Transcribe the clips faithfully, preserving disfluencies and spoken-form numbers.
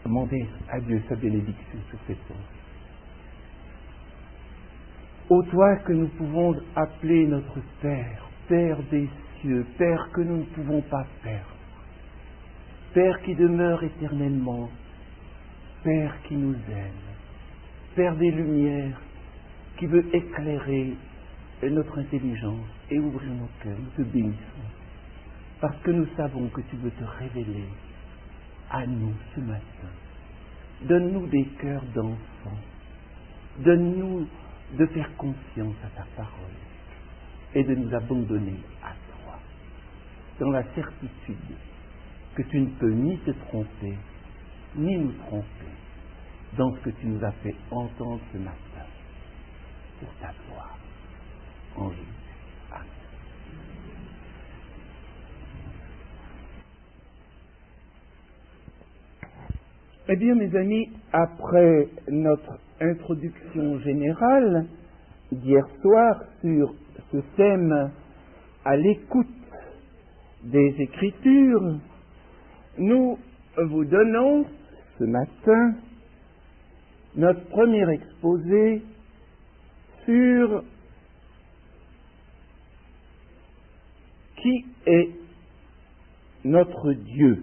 demander à Dieu sa bénédiction sur cette pensée. Ô toi que nous pouvons appeler notre Père, Père des cieux, Père que nous ne pouvons pas perdre, Père qui demeure éternellement, Père qui nous aime, Père des lumières, qui veut éclairer notre intelligence et ouvrir nos cœurs, nous te bénissons, parce que nous savons que tu veux te révéler à nous ce matin. Donne-nous des cœurs d'enfants, donne-nous de faire confiance à ta parole et de nous abandonner à toi, dans la certitude que tu ne peux ni te tromper, ni nous tromper dans ce que tu nous as fait entendre ce matin, pour ta gloire. En Jésus. Amen. Eh bien, mes amis, après notre introduction générale d'hier soir sur ce thème à l'écoute des Écritures, nous vous donnons ce matin notre premier exposé sur qui est notre Dieu.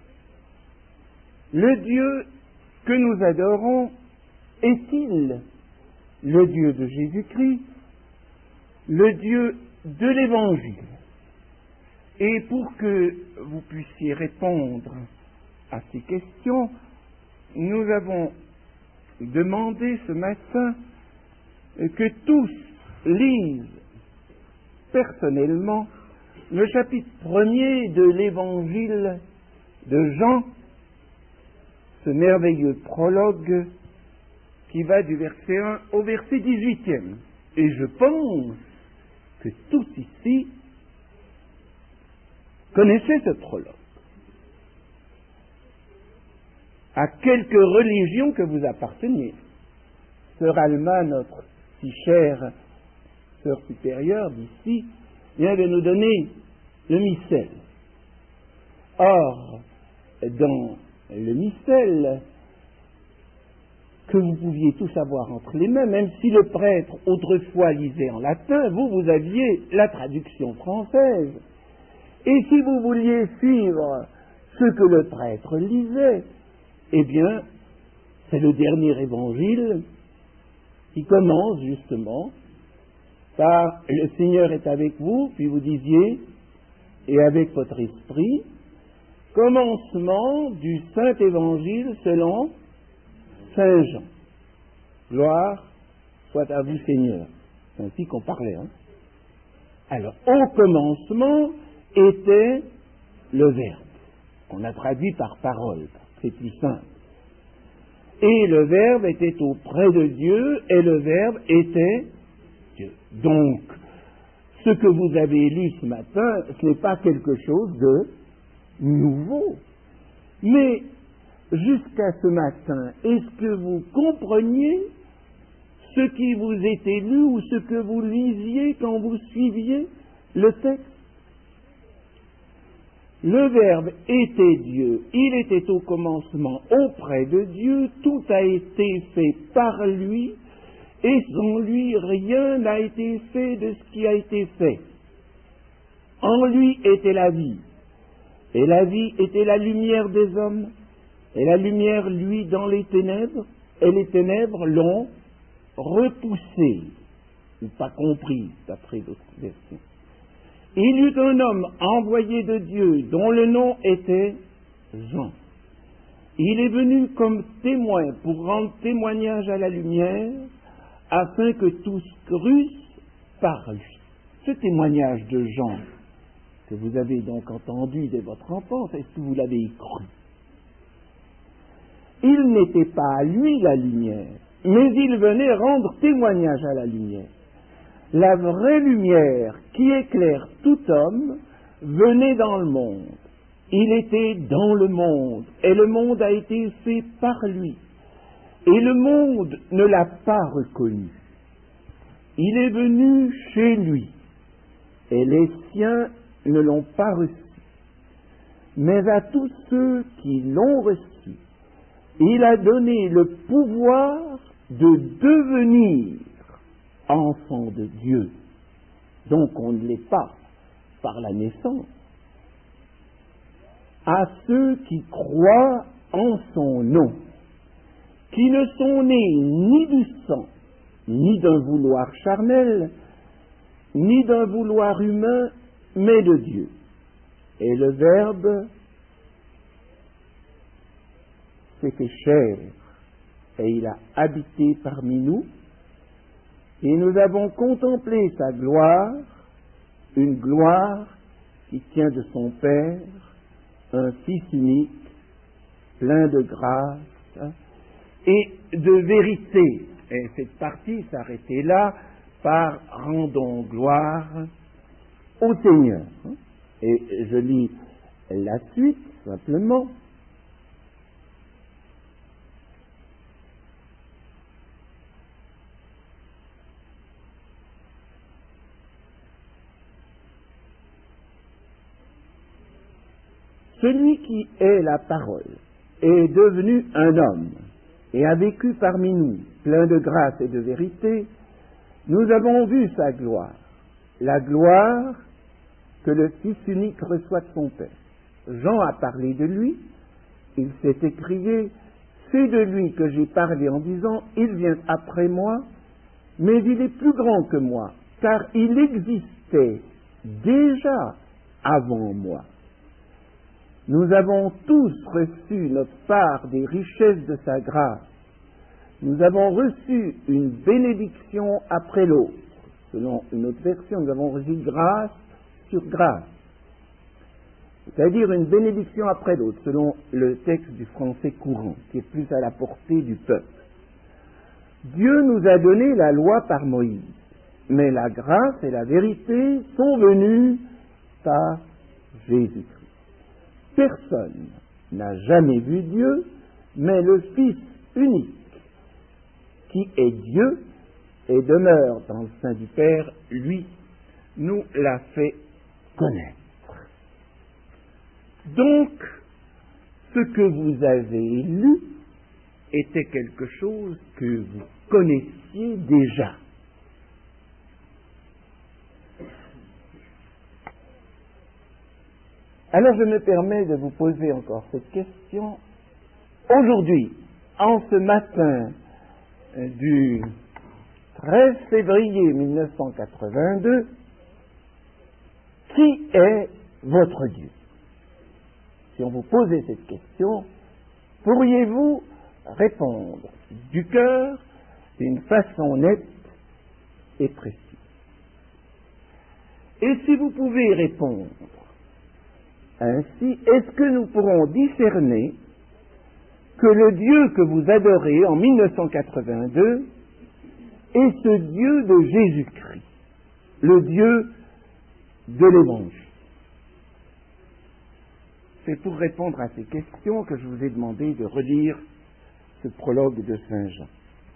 Le Dieu que nous adorons est-il le Dieu de Jésus-Christ, le Dieu de l'Évangile? Et pour que vous puissiez répondre à ces questions, nous avons demandé ce matin que tous lisent personnellement le chapitre premier de l'Évangile de Jean, ce merveilleux prologue qui va du verset un au verset dix-huitième. Et je pense que tous ici connaissaient ce prologue. À quelque religion que vous apparteniez. Sœur Alma, notre si chère sœur supérieure d'ici, vient de nous donner le missel. Or, dans le missel, que vous pouviez tous avoir entre les mains, même si le prêtre autrefois lisait en latin, vous, vous aviez la traduction française. Et si vous vouliez suivre ce que le prêtre lisait, eh bien, c'est le dernier évangile qui commence justement par « Le Seigneur est avec vous », puis vous disiez « et avec votre esprit », commencement du Saint Évangile selon Saint Jean. Gloire soit à vous, Seigneur. C'est ainsi qu'on parlait. Hein? Alors, au commencement était le Verbe. On a traduit par parole, c'est plus simple. Et le Verbe était auprès de Dieu, et le Verbe était Dieu. Donc, ce que vous avez lu ce matin, ce n'est pas quelque chose de nouveau. Mais, jusqu'à ce matin, est-ce que vous compreniez ce qui vous était lu ou ce que vous lisiez quand vous suiviez le texte? Le Verbe était Dieu, il était au commencement auprès de Dieu, tout a été fait par lui, et sans lui, rien n'a été fait de ce qui a été fait. En lui était la vie, et la vie était la lumière des hommes, et la lumière, lui, dans les ténèbres, et les ténèbres l'ont repoussé, ou pas compris, d'après d'autres versions. Il y eut un homme envoyé de Dieu, dont le nom était Jean. Il est venu comme témoin pour rendre témoignage à la lumière, afin que tous crussent par lui. Ce témoignage de Jean, que vous avez donc entendu dès votre enfance, est-ce que vous l'avez cru? Il n'était pas à lui la lumière, mais il venait rendre témoignage à la lumière. La vraie lumière qui éclaire tout homme venait dans le monde. Il était dans le monde, et le monde a été fait par lui. Et le monde ne l'a pas reconnu. Il est venu chez lui, et les siens ne l'ont pas reçu. Mais à tous ceux qui l'ont reçu, il a donné le pouvoir de devenir enfant de Dieu. Donc on ne l'est pas par la naissance. À ceux qui croient en son nom, qui ne sont nés ni du sang, ni d'un vouloir charnel, ni d'un vouloir humain, mais de Dieu. Et le Verbe s'est fait chair, et il a habité parmi nous, et nous avons contemplé sa gloire, une gloire qui tient de son Père, un Fils unique, plein de grâce et de vérité. Et cette partie s'arrêtait là par « rendons gloire au Seigneur ». Et je lis la suite, simplement. Celui qui est la parole est devenu un homme et a vécu parmi nous, plein de grâce et de vérité. Nous avons vu sa gloire, la gloire que le Fils unique reçoit de son Père. Jean a parlé de lui, il s'est écrié, c'est de lui que j'ai parlé en disant, il vient après moi, mais il est plus grand que moi, car il existait déjà avant moi. Nous avons tous reçu notre part des richesses de sa grâce. Nous avons reçu une bénédiction après l'autre. Selon une autre version, nous avons reçu grâce sur grâce. C'est-à-dire une bénédiction après l'autre, selon le texte du français courant, qui est plus à la portée du peuple. Dieu nous a donné la loi par Moïse, mais la grâce et la vérité sont venues par Jésus-Christ. Personne n'a jamais vu Dieu, mais le Fils unique, qui est Dieu et demeure dans le sein du Père, lui, nous l'a fait connaître. Donc, ce que vous avez lu était quelque chose que vous connaissiez déjà. Alors je me permets de vous poser encore cette question. Aujourd'hui, en ce matin du treize février mille neuf cent quatre-vingt-deux, qui est votre Dieu? Si on vous posait cette question, pourriez-vous répondre du cœur d'une façon nette et précise? Et si vous pouvez répondre ainsi, est-ce que nous pourrons discerner que le Dieu que vous adorez en mille neuf cent quatre-vingt-deux est ce Dieu de Jésus-Christ, le Dieu de l'Évangile? C'est pour répondre à ces questions que je vous ai demandé de relire ce prologue de Saint Jean.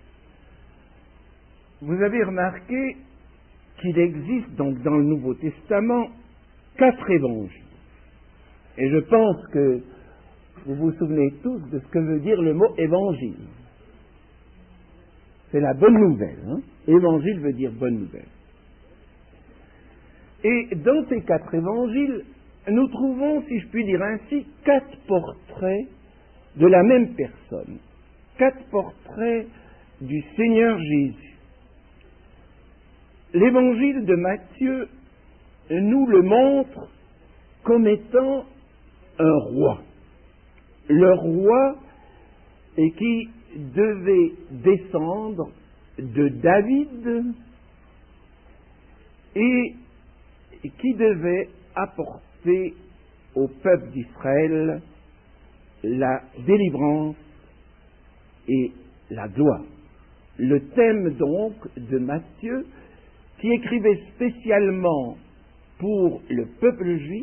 Vous avez remarqué qu'il existe donc dans le Nouveau Testament quatre évangiles. Et je pense que vous vous souvenez tous de ce que veut dire le mot évangile. C'est la bonne nouvelle. Hein? Évangile veut dire bonne nouvelle. Et dans ces quatre évangiles, nous trouvons, si je puis dire ainsi, quatre portraits de la même personne. Quatre portraits du Seigneur Jésus. L'évangile de Matthieu nous le montre comme étant un roi. Le roi et qui devait descendre de David et qui devait apporter au peuple d'Israël la délivrance et la gloire. Le thème donc de Matthieu, qui écrivait spécialement pour le peuple juif,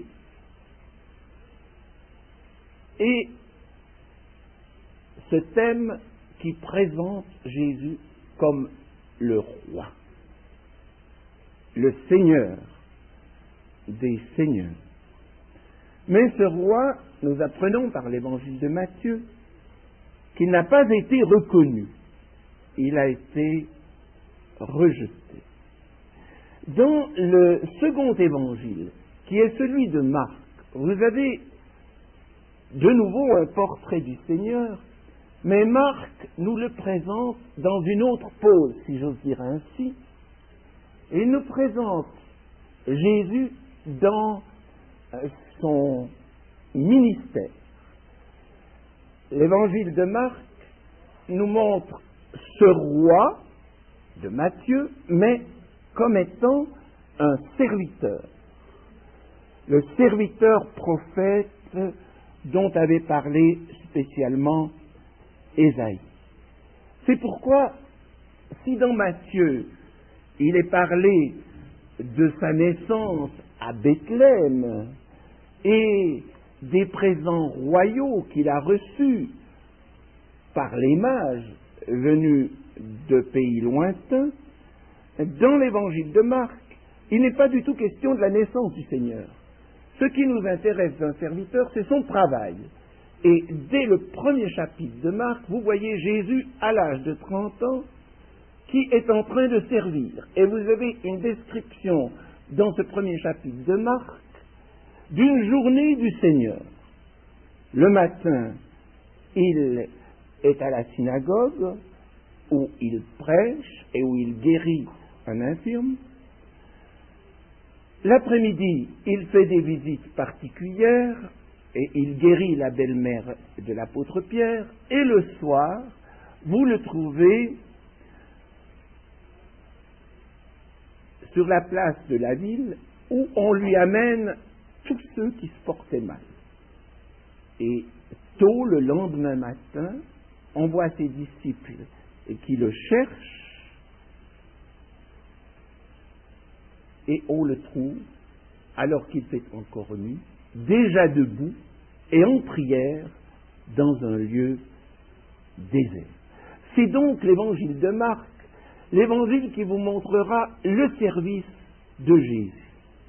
et ce thème qui présente Jésus comme le roi, le Seigneur des seigneurs. Mais ce roi, nous apprenons par l'évangile de Matthieu, qu'il n'a pas été reconnu, il a été rejeté. Dans le second évangile, qui est celui de Marc, vous avez de nouveau un portrait du Seigneur, mais Marc nous le présente dans une autre pose, si j'ose dire ainsi. Il nous présente Jésus dans son ministère. L'évangile de Marc nous montre ce roi de Matthieu, mais comme étant un serviteur. Le serviteur prophète dont avait parlé spécialement Ésaïe. C'est pourquoi, si dans Matthieu, il est parlé de sa naissance à Bethléem et des présents royaux qu'il a reçus par les mages venus de pays lointains, dans l'évangile de Marc, il n'est pas du tout question de la naissance du Seigneur. Ce qui nous intéresse d'un serviteur, c'est son travail. Et dès le premier chapitre de Marc, vous voyez Jésus à l'âge de trente ans qui est en train de servir. Et vous avez une description dans ce premier chapitre de Marc d'une journée du Seigneur. Le matin, il est à la synagogue où il prêche et où il guérit un infirme. L'après-midi, il fait des visites particulières et il guérit la belle-mère de l'apôtre Pierre. Et le soir, vous le trouvez sur la place de la ville où on lui amène tous ceux qui se portaient mal. Et tôt le lendemain matin, on voit ses disciples qui le cherchent et on le trouve, alors qu'il fait encore nuit, déjà debout et en prière dans un lieu désert. C'est donc l'évangile de Marc, l'évangile qui vous montrera le service de Jésus.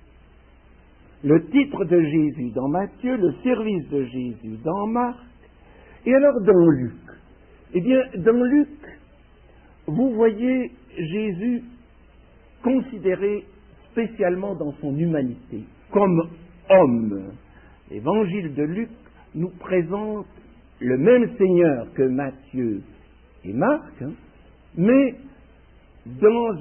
Le titre de Jésus dans Matthieu, le service de Jésus dans Marc, et alors dans Luc. Eh bien, dans Luc, vous voyez Jésus considéré spécialement dans son humanité, comme homme. L'évangile de Luc nous présente le même Seigneur que Matthieu et Marc, hein, mais dans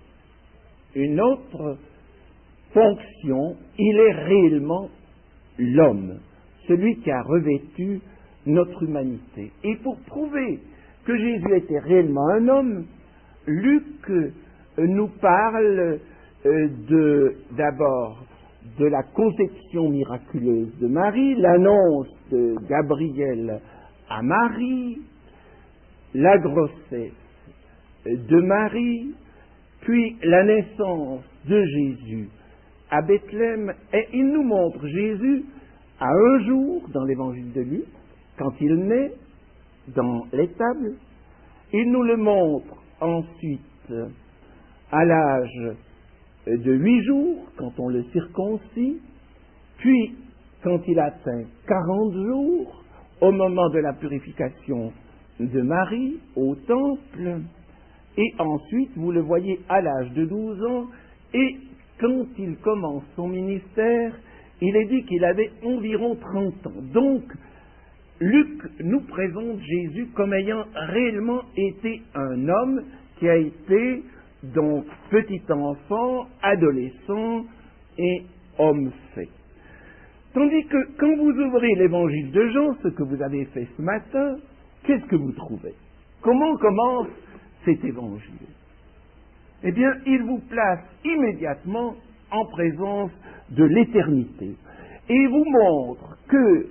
une autre fonction, il est réellement l'homme, celui qui a revêtu notre humanité. Et pour prouver que Jésus était réellement un homme, Luc nous parle de, d'abord de la conception miraculeuse de Marie, l'annonce de Gabriel à Marie, la grossesse de Marie, puis la naissance de Jésus à Bethléem, et il nous montre Jésus à un jour dans l'évangile de Luc, quand il naît dans l'étable. Il nous le montre ensuite à l'âge de huit jours, quand on le circoncis, puis quand il atteint quarante jours, au moment de la purification de Marie au temple, et ensuite vous le voyez à l'âge de douze ans, et quand il commence son ministère, il est dit qu'il avait environ trente ans. Donc, Luc nous présente Jésus comme ayant réellement été un homme qui a été donc petit enfant, adolescent et homme fait. Tandis que quand vous ouvrez l'évangile de Jean, ce que vous avez fait ce matin, qu'est-ce que vous trouvez? Comment commence cet évangile? Eh bien, il vous place immédiatement en présence de l'éternité et vous montre que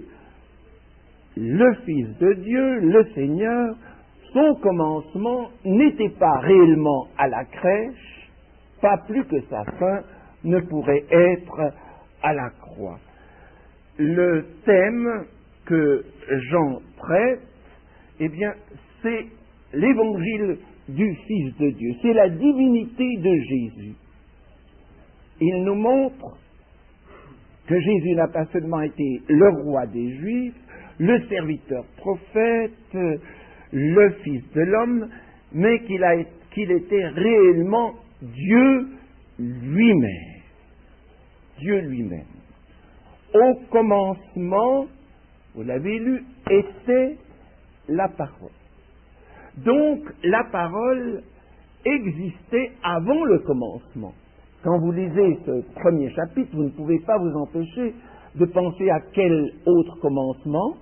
le Fils de Dieu, le Seigneur, son commencement n'était pas réellement à la crèche, pas plus que sa fin ne pourrait être à la croix. Le thème que Jean traite, eh bien, c'est l'évangile du Fils de Dieu, c'est la divinité de Jésus. Il nous montre que Jésus n'a pas seulement été le roi des Juifs, le serviteur prophète, le Fils de l'homme, mais qu'il, a, qu'il était réellement Dieu lui-même. Dieu lui-même. Au commencement, vous l'avez lu, était la parole. Donc, la parole existait avant le commencement. Quand vous lisez ce premier chapitre, vous ne pouvez pas vous empêcher de penser à quel autre commencement?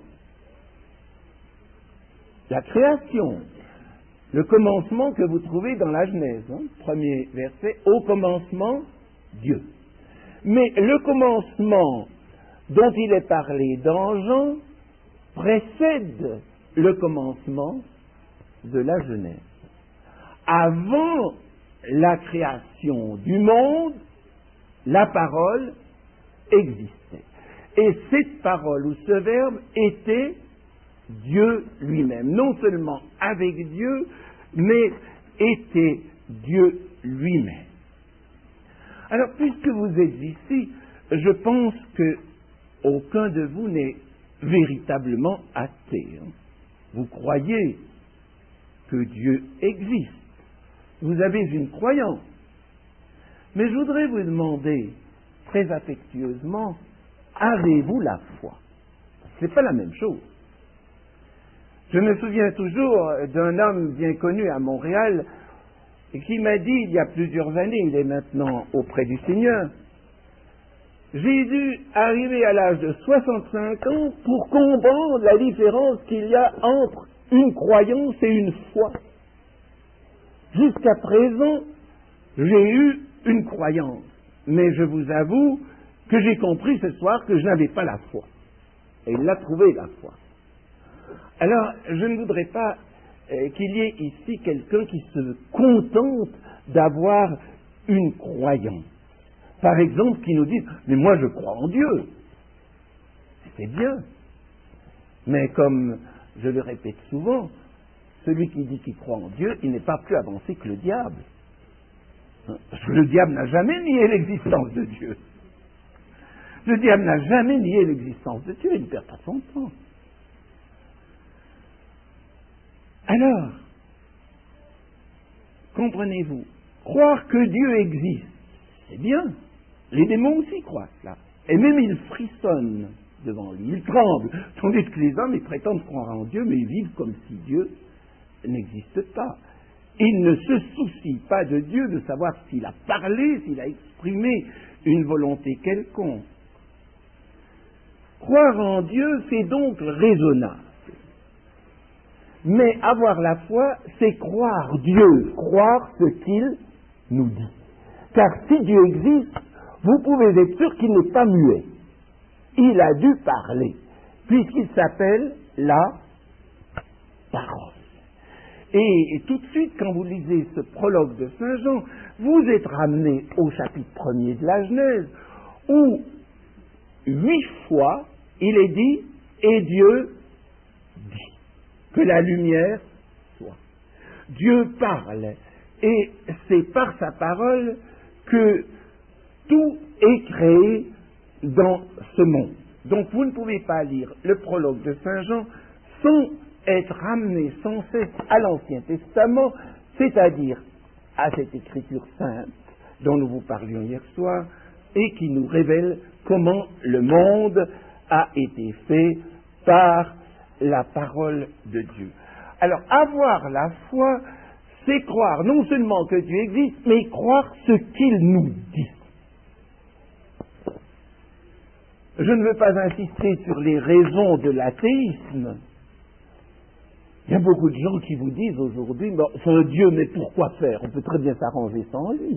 La création. Le commencement que vous trouvez dans la Genèse. Hein, premier verset, au commencement, Dieu. Mais le commencement dont il est parlé dans Jean précède le commencement de la Genèse. Avant la création du monde, la parole existait. Et cette parole ou ce verbe était Dieu lui-même. Non seulement avec Dieu, mais était Dieu lui-même. Alors, puisque vous êtes ici, je pense que aucun de vous n'est véritablement athée. Hein. Vous croyez que Dieu existe. Vous avez une croyance. Mais je voudrais vous demander, très affectueusement, avez-vous la foi? Ce n'est pas la même chose. Je me souviens toujours d'un homme bien connu à Montréal qui m'a dit, il y a plusieurs années, il est maintenant auprès du Seigneur, j'ai dû arriver à l'âge de soixante-cinq ans pour comprendre la différence qu'il y a entre une croyance et une foi. Jusqu'à présent, j'ai eu une croyance, mais je vous avoue que j'ai compris ce soir que je n'avais pas la foi. Et il l'a trouvé, la foi. Alors, je ne voudrais pas euh, qu'il y ait ici quelqu'un qui se contente d'avoir une croyance. Par exemple, qui nous dit « mais moi je crois en Dieu ». C'est bien. Mais comme je le répète souvent, celui qui dit qu'il croit en Dieu, il n'est pas plus avancé que le diable. Parce que le diable n'a jamais nié l'existence de Dieu. Le diable n'a jamais nié l'existence de Dieu, il ne perd pas son temps. Alors, comprenez-vous, croire que Dieu existe, c'est bien. Les démons aussi croient cela. Et même ils frissonnent devant lui, ils tremblent. Tandis que les hommes, ils prétendent croire en Dieu, mais ils vivent comme si Dieu n'existe pas. Ils ne se soucient pas de Dieu, de savoir s'il a parlé, s'il a exprimé une volonté quelconque. Croire en Dieu, c'est donc raisonnable. Mais avoir la foi, c'est croire Dieu, croire ce qu'il nous dit. Car si Dieu existe, vous pouvez être sûr qu'il n'est pas muet. Il a dû parler, puisqu'il s'appelle la parole. Et, et tout de suite, quand vous lisez ce prologue de Saint Jean, vous êtes ramené au chapitre premier de la Genèse, où huit fois il est dit « et Dieu dit ». Que la lumière soit. Dieu parle, et c'est par sa parole que tout est créé dans ce monde. Donc vous ne pouvez pas lire le prologue de Saint Jean sans être ramené sans cesse à l'Ancien Testament, c'est-à-dire à cette écriture sainte dont nous vous parlions hier soir, et qui nous révèle comment le monde a été fait par la parole de Dieu. Alors, avoir la foi, c'est croire non seulement que Dieu existe, mais croire ce qu'il nous dit. Je ne veux pas insister sur les raisons de l'athéisme. Il y a beaucoup de gens qui vous disent aujourd'hui, bon, c'est un Dieu, mais pourquoi faire? On peut très bien s'arranger sans lui.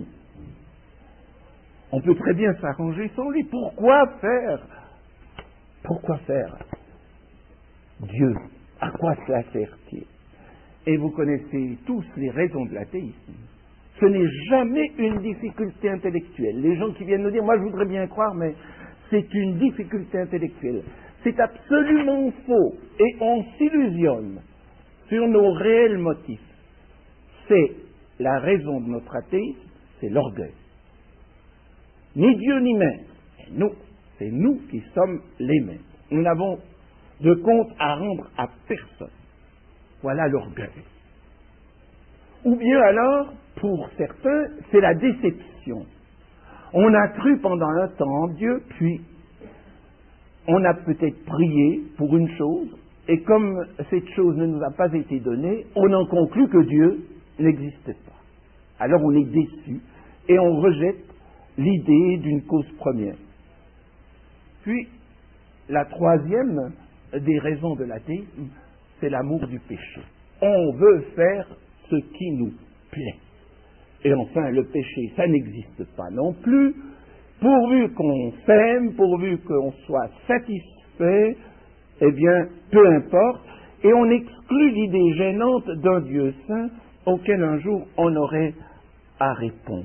On peut très bien s'arranger sans lui. Pourquoi faire? Pourquoi faire Dieu? À quoi cela sert-il? Et vous connaissez tous les raisons de l'athéisme. Ce n'est jamais une difficulté intellectuelle. Les gens qui viennent nous dire, moi je voudrais bien croire, mais c'est une difficulté intellectuelle. C'est absolument faux. Et on s'illusionne sur nos réels motifs. C'est la raison de notre athéisme, c'est l'orgueil. Ni Dieu ni maître. Et nous, c'est nous qui sommes les maîtres. Nous n'avons de compte à rendre à personne. voilà l'orgueil. Ou bien alors, pour certains, c'est la déception. On a cru pendant un temps en Dieu, puis on a peut-être prié pour une chose, et comme cette chose ne nous a pas été donnée, on en conclut que Dieu n'existe pas. Alors on est déçu, et on rejette l'idée d'une cause première. Puis, la troisième des raisons de l'athéisme, c'est l'amour du péché. On veut faire ce qui nous plaît. Et enfin, le péché, ça n'existe pas non plus. Pourvu qu'on s'aime, pourvu qu'on soit satisfait, eh bien, peu importe. Et on exclut l'idée gênante d'un Dieu saint auquel un jour on aurait à répondre.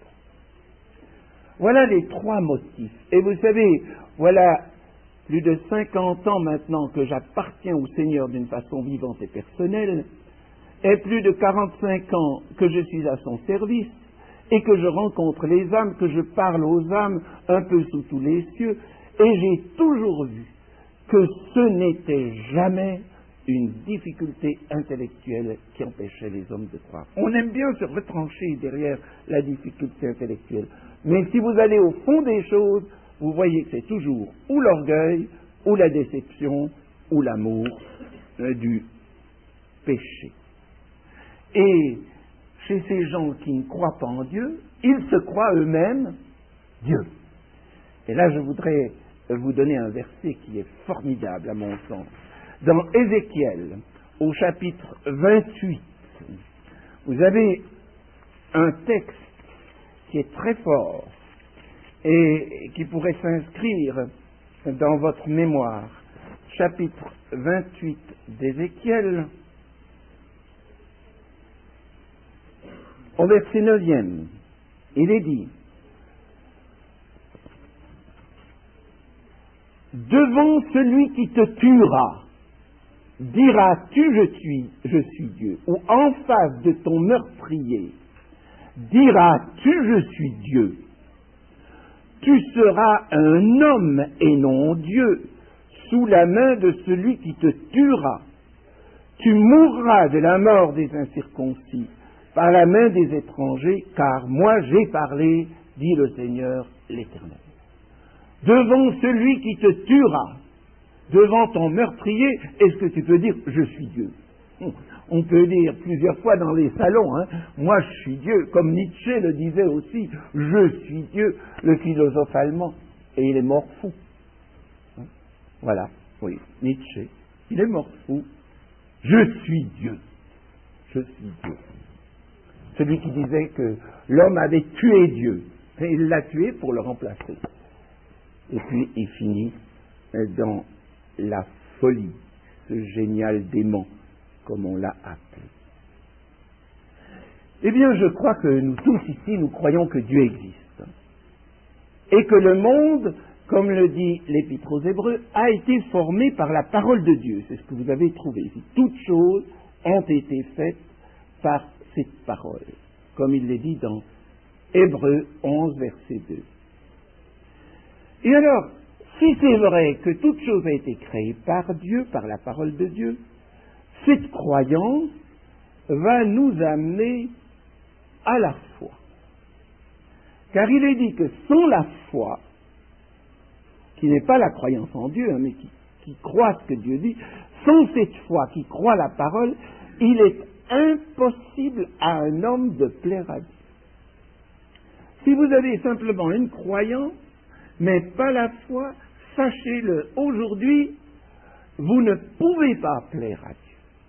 Voilà les trois motifs. Et vous savez, voilà plus de cinquante ans maintenant que j'appartiens au Seigneur d'une façon vivante et personnelle, et plus de quarante-cinq ans que je suis à son service, et que je rencontre les âmes, que je parle aux âmes un peu sous tous les cieux, et j'ai toujours vu que ce n'était jamais une difficulté intellectuelle qui empêchait les hommes de croire. On aime bien se retrancher derrière la difficulté intellectuelle, mais si vous allez au fond des choses, vous voyez que c'est toujours ou l'orgueil, ou la déception, ou l'amour euh, du péché. Et chez ces gens qui ne croient pas en Dieu, ils se croient eux-mêmes Dieu. Et là, je voudrais vous donner un verset qui est formidable à mon sens. Dans Ézéchiel, au chapitre vingt-huit, vous avez un texte qui est très fort et qui pourrait s'inscrire dans votre mémoire. Chapitre vingt-huit d'Ézéchiel, au verset neuvième, il est dit: devant celui qui te tuera, diras-tu je suis, je suis Dieu, ou en face de ton meurtrier, diras-tu je suis Dieu. Tu seras un homme et non Dieu, sous la main de celui qui te tuera. Tu mourras de la mort des incirconcis, par la main des étrangers, car moi j'ai parlé, dit le Seigneur l'Éternel. Devant celui qui te tuera, devant ton meurtrier, est-ce que tu peux dire « je suis Dieu » ? On peut dire plusieurs fois dans les salons, hein, « moi je suis Dieu », comme Nietzsche le disait aussi, « je suis Dieu », le philosophe allemand, et il est mort fou. Hein? Voilà, oui, Nietzsche, il est mort fou. « Je suis Dieu », je suis Dieu. Celui qui disait que l'homme avait tué Dieu, et il l'a tué pour le remplacer. Et puis il finit dans la folie, ce génial démon, comme on l'a appelé. Eh bien, je crois que nous tous ici, nous croyons que Dieu existe. Et que le monde, comme le dit l'Épître aux Hébreux, a été formé par la parole de Dieu. C'est ce que vous avez trouvé ici. Toutes choses ont été faites par cette parole, comme il l'est dit dans Hébreux onze, verset deux. Et alors, si c'est vrai que toute chose a été créée par Dieu, par la parole de Dieu, cette croyance va nous amener à la foi. Car il est dit que sans la foi, qui n'est pas la croyance en Dieu, hein, mais qui, qui croit ce que Dieu dit, sans cette foi qui croit la parole, il est impossible à un homme de plaire à Dieu. Si vous avez simplement une croyance, mais pas la foi, sachez-le, aujourd'hui, vous ne pouvez pas plaire à Dieu.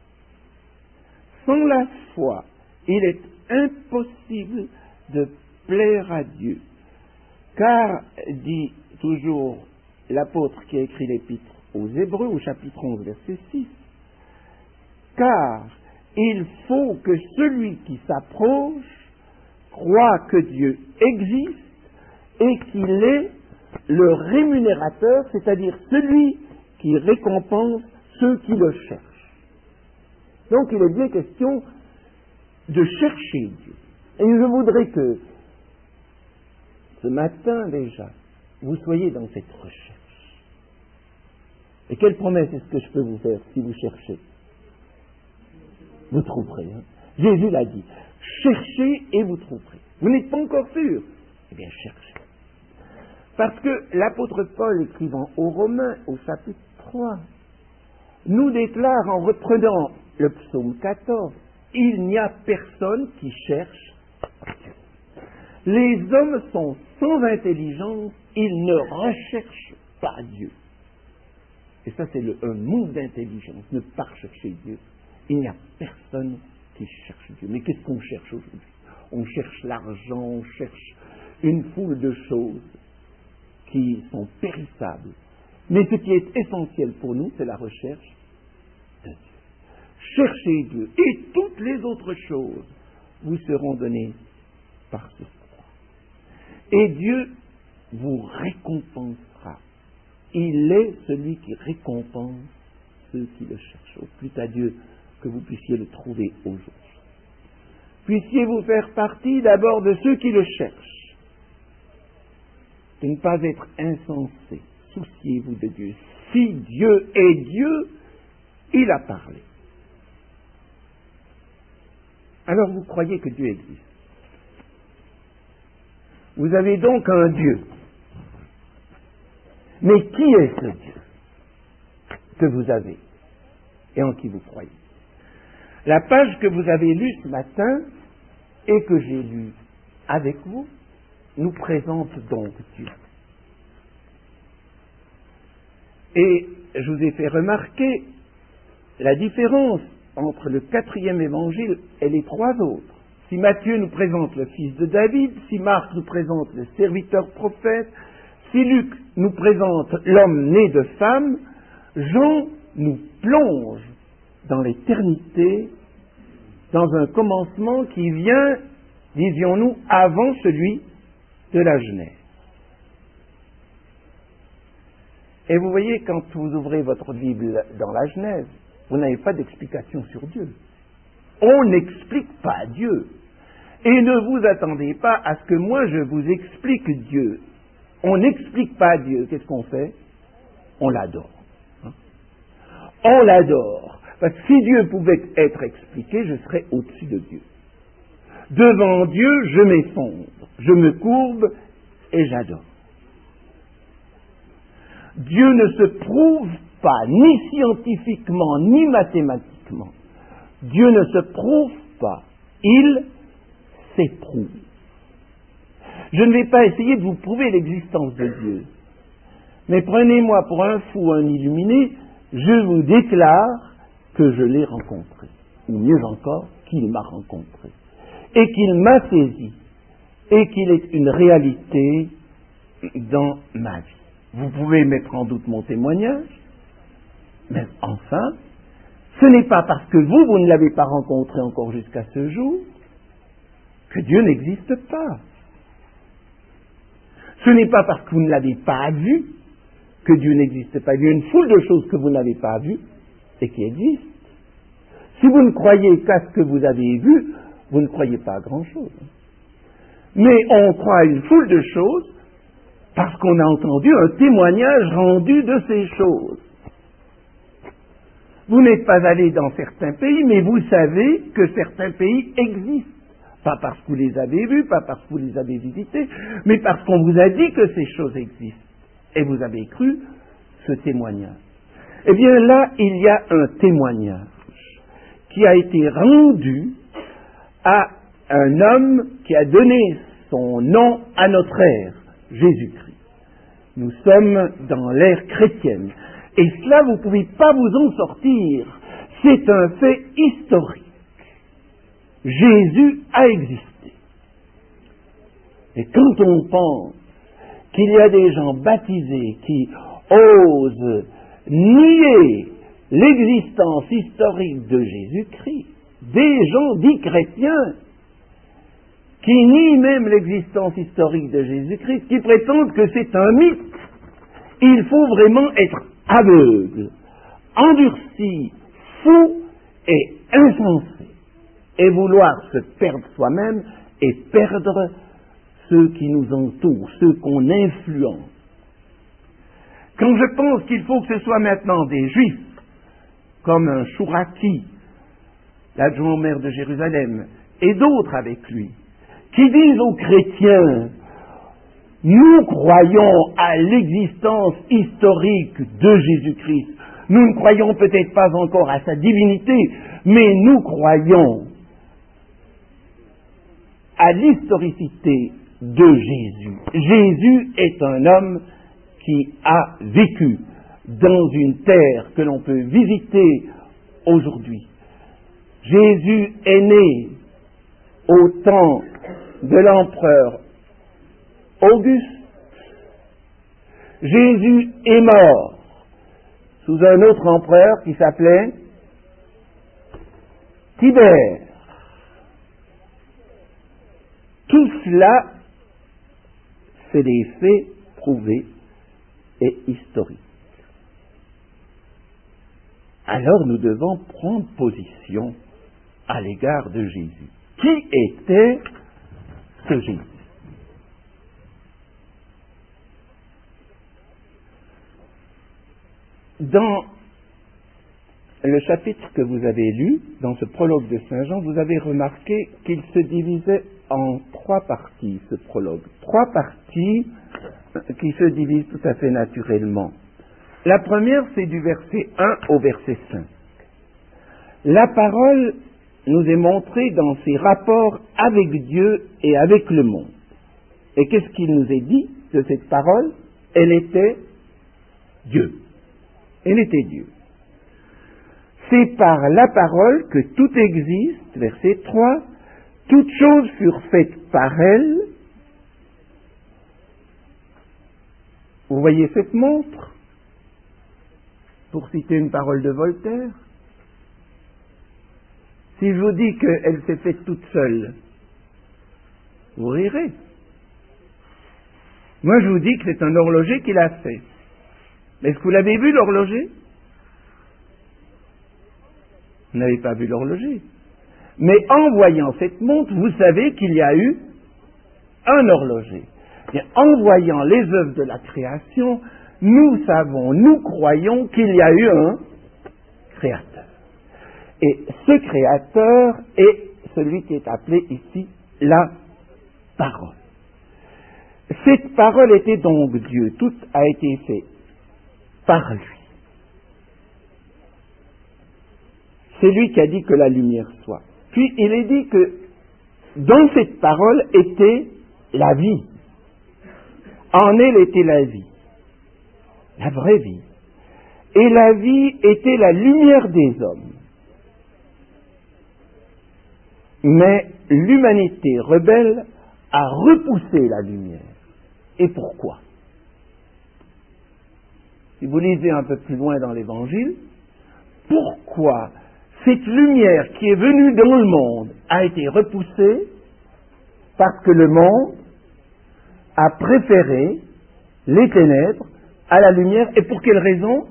Sans la foi, il est impossible de plaire à Dieu. Car, dit toujours l'apôtre qui a écrit l'épître aux Hébreux, au chapitre onze, verset six, car il faut que celui qui s'approche croit que Dieu existe et qu'il est le rémunérateur, c'est-à-dire celui qui récompense ceux qui le cherchent. Donc il est bien question de chercher Dieu. Et je voudrais que ce matin déjà, vous soyez dans cette recherche. Et quelle promesse est-ce que je peux vous faire si vous cherchez? vous trouverez. Hein. Jésus l'a dit. Cherchez et vous trouverez. Vous n'êtes pas encore sûr? Eh bien, cherchez. Parce que l'apôtre Paul, écrivant aux Romains, au chapitre trois, nous déclare en reprenant le psaume quatorze, il n'y a personne qui cherche Dieu. Les hommes sont sans intelligence, ils ne recherchent pas Dieu. Et ça, c'est le, un manque d'intelligence, ne pas rechercher Dieu. Il n'y a personne qui cherche Dieu. Mais qu'est-ce qu'on cherche aujourd'hui? On cherche l'argent, on cherche une foule de choses qui sont périssables. Mais ce qui est essentiel pour nous, c'est la recherche de Dieu. Cherchez Dieu, et toutes les autres choses vous seront données par surcroît. Et Dieu vous récompensera. Il est celui qui récompense ceux qui le cherchent. Au plus à Dieu que vous puissiez le trouver aujourd'hui. Puissiez-vous faire partie d'abord de ceux qui le cherchent. De ne pas être insensé. Souciez-vous de Dieu. Si Dieu est Dieu, il a parlé. Alors vous croyez que Dieu existe. Vous avez donc un Dieu. Mais qui est ce Dieu que vous avez et en qui vous croyez? La page que vous avez lue ce matin et que j'ai lue avec vous nous présente donc Dieu. Et je vous ai fait remarquer la différence entre le quatrième évangile et les trois autres. Si Matthieu nous présente le fils de David, si Marc nous présente le serviteur prophète, si Luc nous présente l'homme né de femme, Jean nous plonge dans l'éternité, dans un commencement qui vient, disions-nous, avant celui de la Genèse. Et vous voyez, quand vous ouvrez votre Bible dans la Genèse, vous n'avez pas d'explication sur Dieu. On n'explique pas Dieu. Et ne vous attendez pas à ce que moi je vous explique Dieu. On n'explique pas Dieu. Qu'est-ce qu'on fait? On l'adore. Hein? On l'adore. Parce que si Dieu pouvait être expliqué, je serais au-dessus de Dieu. Devant Dieu, je m'effondre, je me courbe et j'adore. Dieu ne se prouve pas, ni scientifiquement, ni mathématiquement. Dieu ne se prouve pas, il s'éprouve. Je ne vais pas essayer de vous prouver l'existence de Dieu, mais prenez-moi pour un fou, un illuminé, je vous déclare que je l'ai rencontré, ou mieux encore, qu'il m'a rencontré, et qu'il m'a saisi, et qu'il est une réalité dans ma vie. Vous pouvez mettre en doute mon témoignage, mais enfin, ce n'est pas parce que vous, vous ne l'avez pas rencontré encore jusqu'à ce jour, que Dieu n'existe pas. Ce n'est pas parce que vous ne l'avez pas vu que Dieu n'existe pas. Il y a une foule de choses que vous n'avez pas vues et qui existent. Si vous ne croyez qu'à ce que vous avez vu, vous ne croyez pas à grand-chose. Mais on croit à une foule de choses parce qu'on a entendu un témoignage rendu de ces choses. Vous n'êtes pas allé dans certains pays, mais vous savez que certains pays existent. Pas parce que vous les avez vus, pas parce que vous les avez visités, mais parce qu'on vous a dit que ces choses existent. Et vous avez cru ce témoignage. Eh bien là, il y a un témoignage qui a été rendu à un homme qui a donné son nom à notre ère, Jésus-Christ. Nous sommes dans l'ère chrétienne. Et cela, vous ne pouvez pas vous en sortir. C'est un fait historique. Jésus a existé. Et quand on pense qu'il y a des gens baptisés qui osent nier l'existence historique de Jésus-Christ, des gens dits chrétiens qui nient même l'existence historique de Jésus-Christ, qui prétendent que c'est un mythe, il faut vraiment être aveugle, endurci, fou et insensé, et vouloir se perdre soi-même et perdre ceux qui nous entourent, ceux qu'on influence. Quand je pense qu'il faut que ce soit maintenant des Juifs, comme un Chouraki, l'adjoint au maire de Jérusalem, et d'autres avec lui, qui disent aux chrétiens: nous croyons à l'existence historique de Jésus-Christ. Nous ne croyons peut-être pas encore à sa divinité, mais nous croyons à l'historicité de Jésus. Jésus est un homme qui a vécu dans une terre que l'on peut visiter aujourd'hui. Jésus est né au temps de l'empereur Auguste. Jésus est mort sous un autre empereur qui s'appelait Tibère. Tout cela, c'est des faits prouvés et historiques. Alors nous devons prendre position à l'égard de Jésus. Qui était ce Jésus? Dans le chapitre que vous avez lu, dans ce prologue de Saint Jean, vous avez remarqué qu'il se divisait en trois parties, ce prologue. Trois parties qui se divisent tout à fait naturellement. La première, c'est du verset un au verset cinq. La parole nous est montrée dans ses rapports avec Dieu et avec le monde. Et qu'est-ce qu'il nous est dit de cette parole? Elle était Dieu. Elle était Dieu. C'est par la parole que tout existe, verset trois, toutes choses furent faites par elle. Vous voyez cette montre? Pour citer une parole de Voltaire. Si je vous dis qu'elle s'est faite toute seule, vous rirez. Moi, je vous dis que c'est un horloger qui l'a fait. Est-ce que vous l'avez vu, l'horloger? Vous n'avez pas vu l'horloger. Mais en voyant cette montre, vous savez qu'il y a eu un horloger. Et en voyant les œuvres de la création, nous savons, nous croyons qu'il y a eu un créateur. Et ce créateur est celui qui est appelé ici la parole. Cette parole était donc Dieu. Tout a été fait par lui. C'est lui qui a dit que la lumière soit. Puis il est dit que dans cette parole était la vie. En elle était la vie. La vraie vie. Et la vie était la lumière des hommes. Mais l'humanité rebelle a repoussé la lumière. Et pourquoi? Si vous lisez un peu plus loin dans l'Évangile, pourquoi cette lumière qui est venue dans le monde a été repoussée? Parce que le monde a préféré les ténèbres à la lumière. Et pour quelle raison?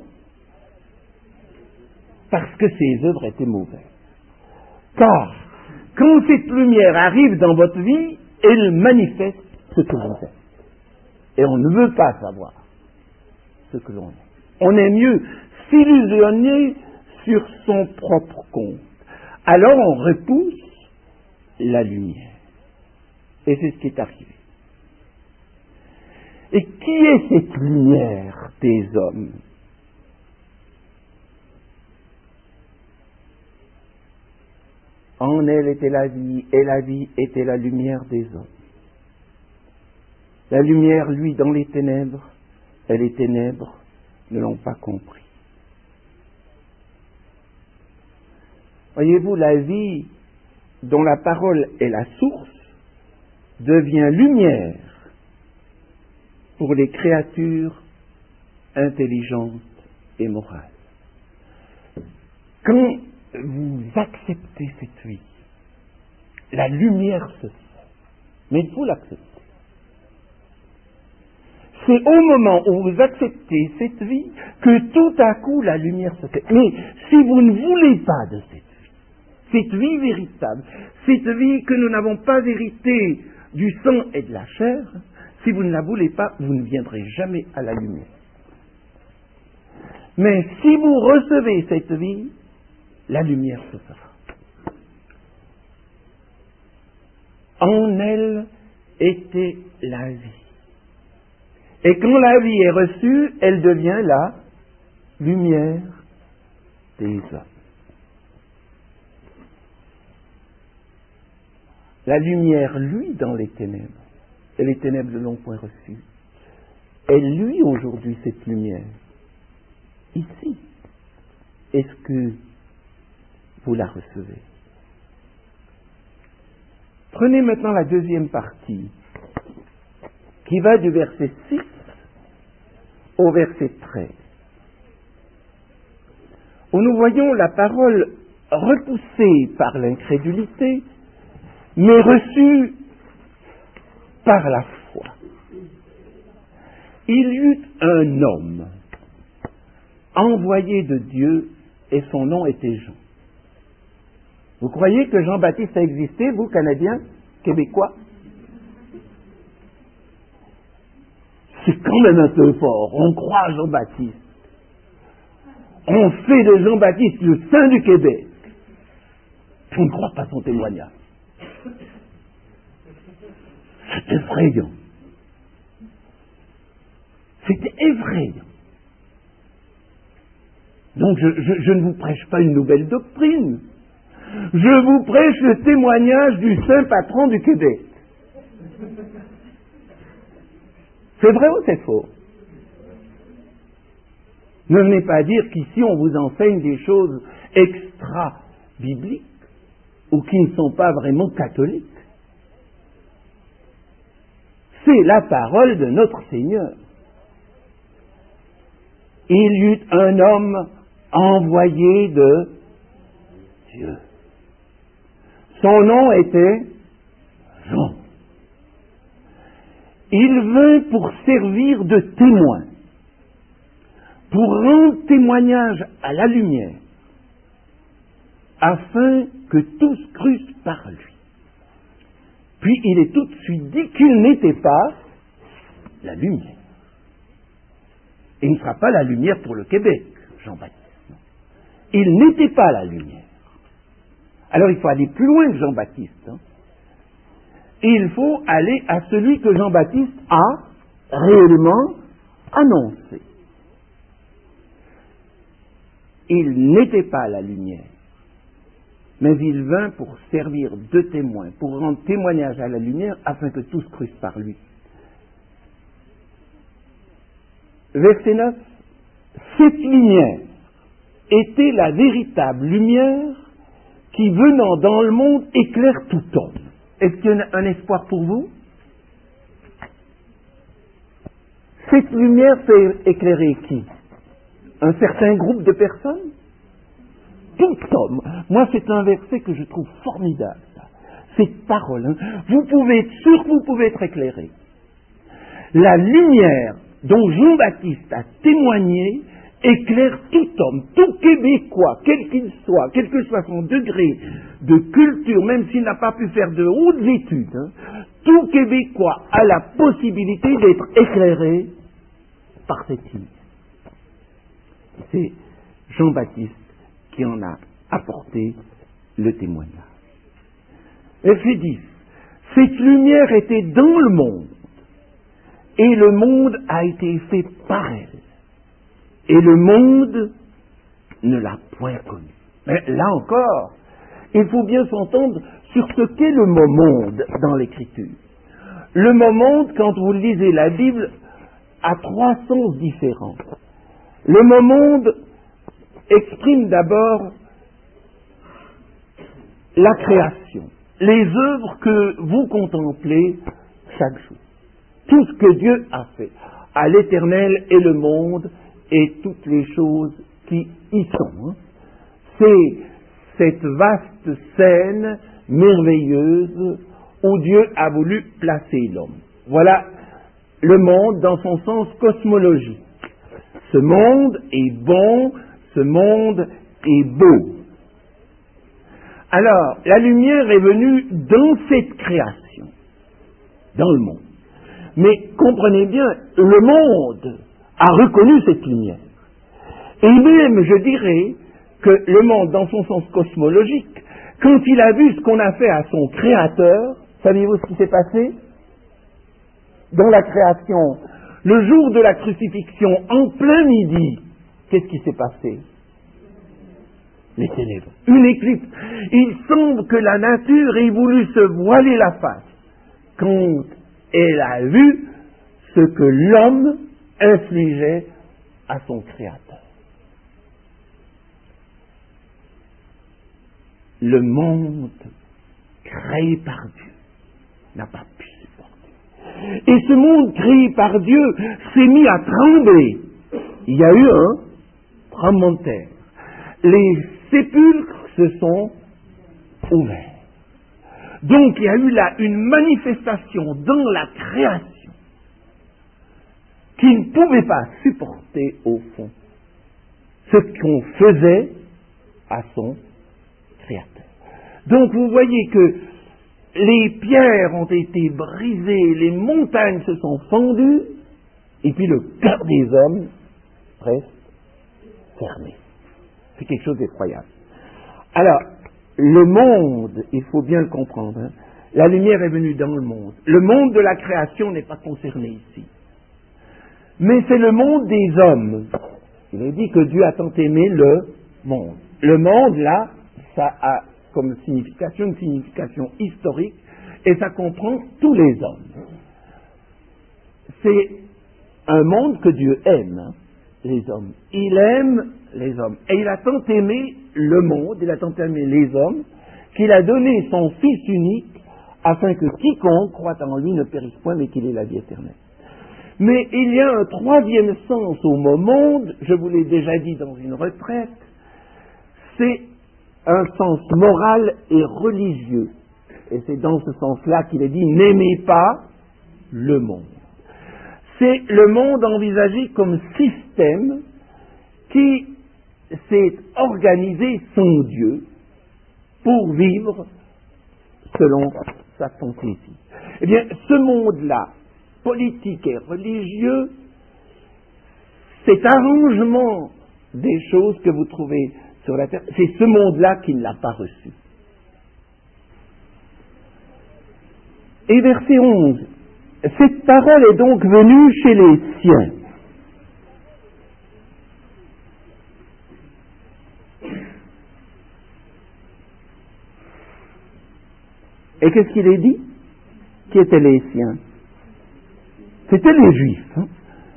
Parce que ses œuvres étaient mauvaises. Car quand cette lumière arrive dans votre vie, elle manifeste ce que vous êtes. Et on ne veut pas savoir ce que l'on est. On est mieux s'illusionner sur son propre compte. Alors on repousse la lumière. Et c'est ce qui est arrivé. Et qui est cette lumière des hommes? En elle était la vie, et la vie était la lumière des hommes. La lumière, lui, dans les ténèbres, et les ténèbres ne l'ont pas compris. Voyez-vous, la vie dont la parole est la source devient lumière pour les créatures intelligentes et morales. Quand vous acceptez cette vie, la lumière se fait. Mais il faut l'accepter. C'est au moment où vous acceptez cette vie que tout à coup la lumière se fait. Mais si vous ne voulez pas de cette vie, cette vie véritable, cette vie que nous n'avons pas héritée du sang et de la chair, si vous ne la voulez pas, vous ne viendrez jamais à la lumière. Mais si vous recevez cette vie, la lumière se fera. En elle était la vie. Et quand la vie est reçue, elle devient la lumière des hommes. La lumière, lui, dans les ténèbres, et les ténèbres ne l'ont point reçue. Elle, lui, aujourd'hui, cette lumière, ici. Est-ce que vous la recevez? Prenez maintenant la deuxième partie, qui va du verset six au verset treize, où nous voyons la parole repoussée par l'incrédulité, mais reçue par la foi. Il y eut un homme envoyé de Dieu, et son nom était Jean. Vous croyez que Jean-Baptiste a existé, vous, Canadiens, Québécois? C'est quand même un peu fort. On croit à Jean-Baptiste. On fait de Jean-Baptiste le saint du Québec. On ne croit pas son témoignage. C'est effrayant. C'est effrayant. Donc je, je, je ne vous prêche pas une nouvelle doctrine. Je vous prêche le témoignage du saint patron du Québec. C'est vrai ou c'est faux? Ne venez pas dire qu'ici on vous enseigne des choses extra-bibliques ou qui ne sont pas vraiment catholiques. C'est la parole de notre Seigneur. Il y eut un homme envoyé de Dieu. Son nom était Jean. Il vint pour servir de témoin, pour rendre témoignage à la lumière, afin que tous crussent par lui. Puis il est tout de suite dit qu'il n'était pas la lumière. Il ne sera pas la lumière pour le Québec, Jean-Baptiste. Il n'était pas la lumière. Alors il faut aller plus loin que Jean-Baptiste. Hein. Il faut aller à celui que Jean-Baptiste a réellement annoncé. Il n'était pas la lumière, mais il vint pour servir de témoin, pour rendre témoignage à la lumière, afin que tous crussent par lui. Verset neuf. Cette lumière était la véritable lumière qui, venant dans le monde, éclaire tout homme. Est-ce qu'il y a un espoir pour vous? Cette lumière fait éclairer qui? Un certain groupe de personnes? Tout homme. Moi, c'est un verset que je trouve formidable, ça. Cette parole. Hein. Vous pouvez être sûr que vous pouvez être éclairé. La lumière dont Jean-Baptiste a témoigné éclaire tout homme, tout Québécois, quel qu'il soit, quel que soit son degré de culture, même s'il n'a pas pu faire de hautes études, hein, tout Québécois a la possibilité d'être éclairé par cette lumière. C'est Jean-Baptiste qui en a apporté le témoignage. Verset dix. Cette lumière était dans le monde, et le monde a été fait par elle. Et le monde ne l'a point connu. Mais là encore, il faut bien s'entendre sur ce qu'est le mot monde dans l'Écriture. Le mot monde, quand vous lisez la Bible, a trois sens différents. Le mot monde exprime d'abord la création, les œuvres que vous contemplez chaque jour. Tout ce que Dieu a fait. À l'Éternel et le monde et toutes les choses qui y sont. C'est cette vaste scène merveilleuse où Dieu a voulu placer l'homme. Voilà le monde dans son sens cosmologique. Ce monde est bon, ce monde est beau. Alors, la lumière est venue dans cette création, dans le monde. Mais comprenez bien, le monde a reconnu cette lumière. Et même, je dirais, que le monde, dans son sens cosmologique, quand il a vu ce qu'on a fait à son créateur, Savez-vous ce qui s'est passé dans la création? Le jour de la crucifixion, en plein midi, qu'est-ce qui s'est passé? Les ténèbres. Une éclipse. Il semble que la nature ait voulu se voiler la face quand elle a vu ce que l'homme infligeait à son Créateur. Le monde créé par Dieu n'a pas pu supporter. Et ce monde créé par Dieu s'est mis à trembler. Il y a eu un tremblement de terre. Les sépulcres se sont ouverts. Donc il y a eu là une manifestation dans la création qui ne pouvait pas supporter au fond ce qu'on faisait à son Créateur. Donc vous voyez que les pierres ont été brisées, les montagnes se sont fendues, et puis le cœur des hommes reste fermé. C'est quelque chose d'effroyable. Alors, le monde, il faut bien le comprendre, hein, la lumière est venue dans le monde. Le monde de la création n'est pas concerné ici. Mais c'est le monde des hommes. Il est dit que Dieu a tant aimé le monde. Le monde, là, ça a comme signification une signification historique, et ça comprend tous les hommes. C'est un monde que Dieu aime, hein, les hommes. Il aime les hommes. Et il a tant aimé le monde, il a tant aimé les hommes, qu'il a donné son Fils unique, afin que quiconque croit en lui ne périsse point, mais qu'il ait la vie éternelle. Mais il y a un troisième sens au mot monde, je vous l'ai déjà dit dans une retraite, c'est un sens moral et religieux. Et c'est dans ce sens-là qu'il est dit « n'aimez pas le monde ». C'est le monde envisagé comme système qui s'est organisé sans Dieu pour vivre selon sa pensée ici. Eh bien, ce monde-là, politique et religieux, cet arrangement des choses que vous trouvez sur la terre, c'est ce monde-là qui ne l'a pas reçu. Et verset onze, cette parole est donc venue chez les siens. Et qu'est-ce qu'il est dit? Qui étaient les siens? C'était les Juifs. Hein?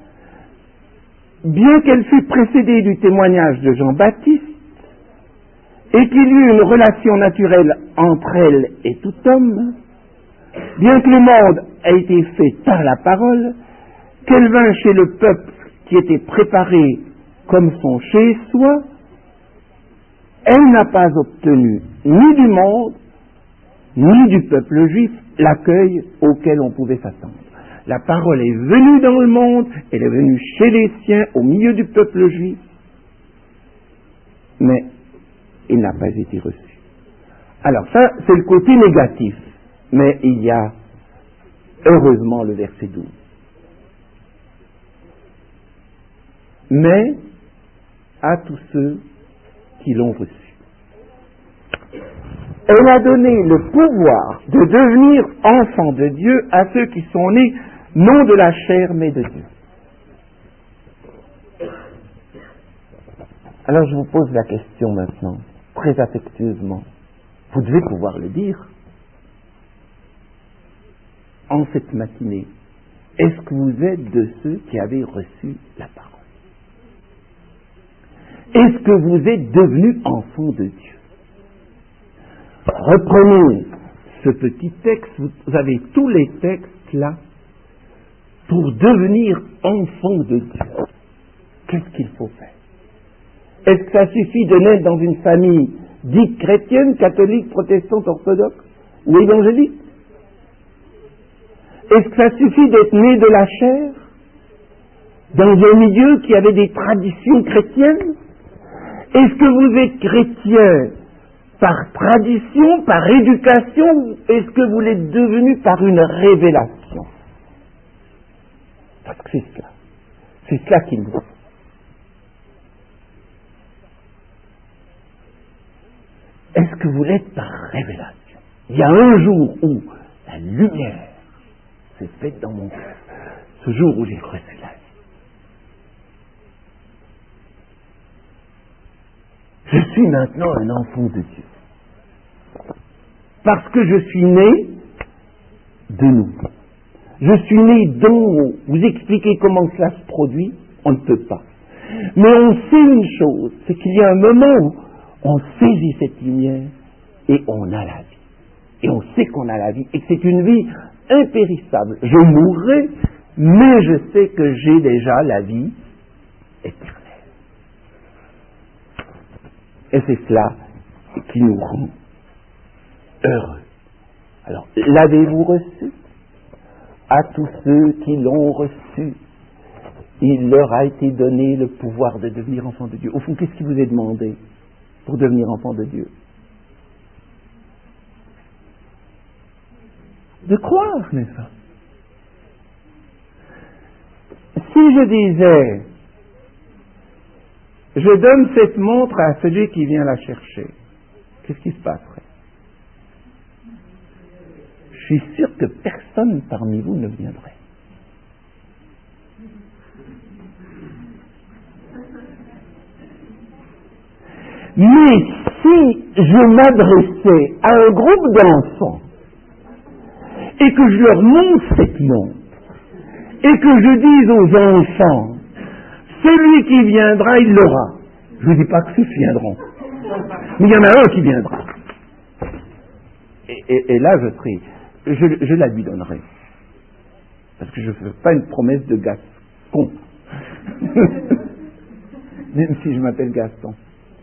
Bien qu'elle fût précédée du témoignage de Jean-Baptiste, et qu'il y eut une relation naturelle entre elle et tout homme, bien que le monde ait été fait par la parole, qu'elle vint chez le peuple qui était préparé comme son chez-soi, elle n'a pas obtenu ni du monde, ni du peuple juif l'accueil auquel on pouvait s'attendre. La parole est venue dans le monde, elle est venue chez les siens, au milieu du peuple juif, mais il n'a pas été reçu. Alors ça, c'est le côté négatif, mais il y a heureusement le verset douze. Mais à tous ceux qui l'ont reçu. Elle a donné le pouvoir de devenir enfants de Dieu à ceux qui sont nés non de la chair mais de Dieu. Alors je vous pose la question maintenant, très affectueusement. Vous devez pouvoir le dire. En cette matinée, est-ce que vous êtes de ceux qui avaient reçu la parole? Est-ce que vous êtes devenus enfants de Dieu? Reprenez ce petit texte, vous avez tous les textes là, pour devenir enfant de Dieu. Qu'est-ce qu'il faut faire? Est-ce que ça suffit de naître dans une famille dite chrétienne, catholique, protestante, orthodoxe ou évangélique? Est-ce que ça suffit d'être né de la chair dans un milieu qui avait des traditions chrétiennes? Est-ce que vous êtes chrétien par tradition, par éducation? Est-ce que vous l'êtes devenu par une révélation? Parce que c'est cela. C'est cela qu'il nous faut. Est-ce que vous l'êtes par révélation? Il y a un jour où la lumière s'est faite dans mon cœur, ce jour où j'ai reçu la vie. Je suis maintenant un enfant de Dieu. Parce que je suis né de nouveau. Je suis né d'en haut. Vous expliquez comment cela se produit? On ne peut pas. Mais on sait une chose, c'est qu'il y a un moment où on saisit cette lumière et on a la vie. Et on sait qu'on a la vie et que c'est une vie impérissable. Je mourrai, mais je sais que j'ai déjà la vie éternelle. Et c'est cela qui nous rend heureux. Alors, l'avez-vous reçu? À tous ceux qui l'ont reçu, il leur a été donné le pouvoir de devenir enfants de Dieu. Au fond, qu'est-ce qui vous est demandé pour devenir enfant de Dieu? De croire, n'est-ce pas? Si je disais, je donne cette montre à celui qui vient la chercher, qu'est-ce qui se passerait? Je suis sûr que personne parmi vous ne viendrait. Mais si je m'adressais à un groupe d'enfants et que je leur montre cette montre et que je dise aux enfants, celui qui viendra, il l'aura. Je ne dis pas que tous viendront, mais il y en a un qui viendra. Et, et, et là, je serai, je, je la lui donnerai. Parce que je ne fais pas une promesse de Gaston. Même si je m'appelle Gaston.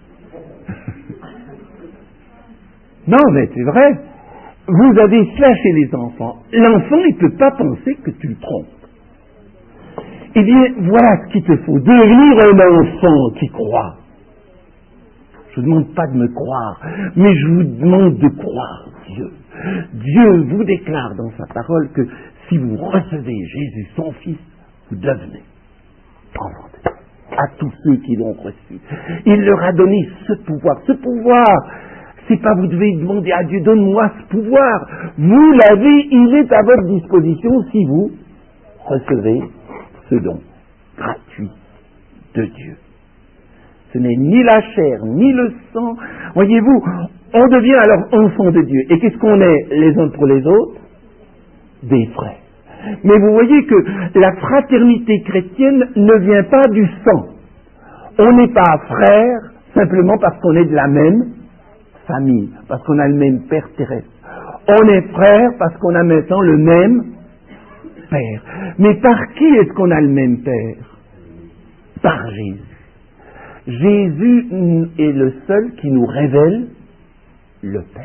Non, mais c'est vrai. Vous avez cela chez les enfants. L'enfant, il ne peut pas penser que tu le trompes. Eh bien, voilà ce qu'il te faut. Devenir un enfant qui croit. Je ne vous demande pas de me croire, mais je vous demande de croire Dieu. Dieu vous déclare dans sa parole que si vous recevez Jésus, son Fils, vous devenez enfant de Dieu. À tous ceux qui l'ont reçu. Il leur a donné ce pouvoir. Ce pouvoir, c'est pas vous devez demander à Dieu, donne-moi ce pouvoir. Vous l'avez, il est à votre disposition si vous recevez ce don gratuit de Dieu. Ce n'est ni la chair, ni le sang. Voyez-vous, on devient alors enfant de Dieu. Et qu'est-ce qu'on est les uns pour les autres? Des frères. Mais vous voyez que la fraternité chrétienne ne vient pas du sang. On n'est pas frères simplement parce qu'on est de la même famille, parce qu'on a le même père terrestre. On est frères parce qu'on a maintenant le même père. Mais par qui est-ce qu'on a le même père? Par Jésus. Jésus est le seul qui nous révèle le Père.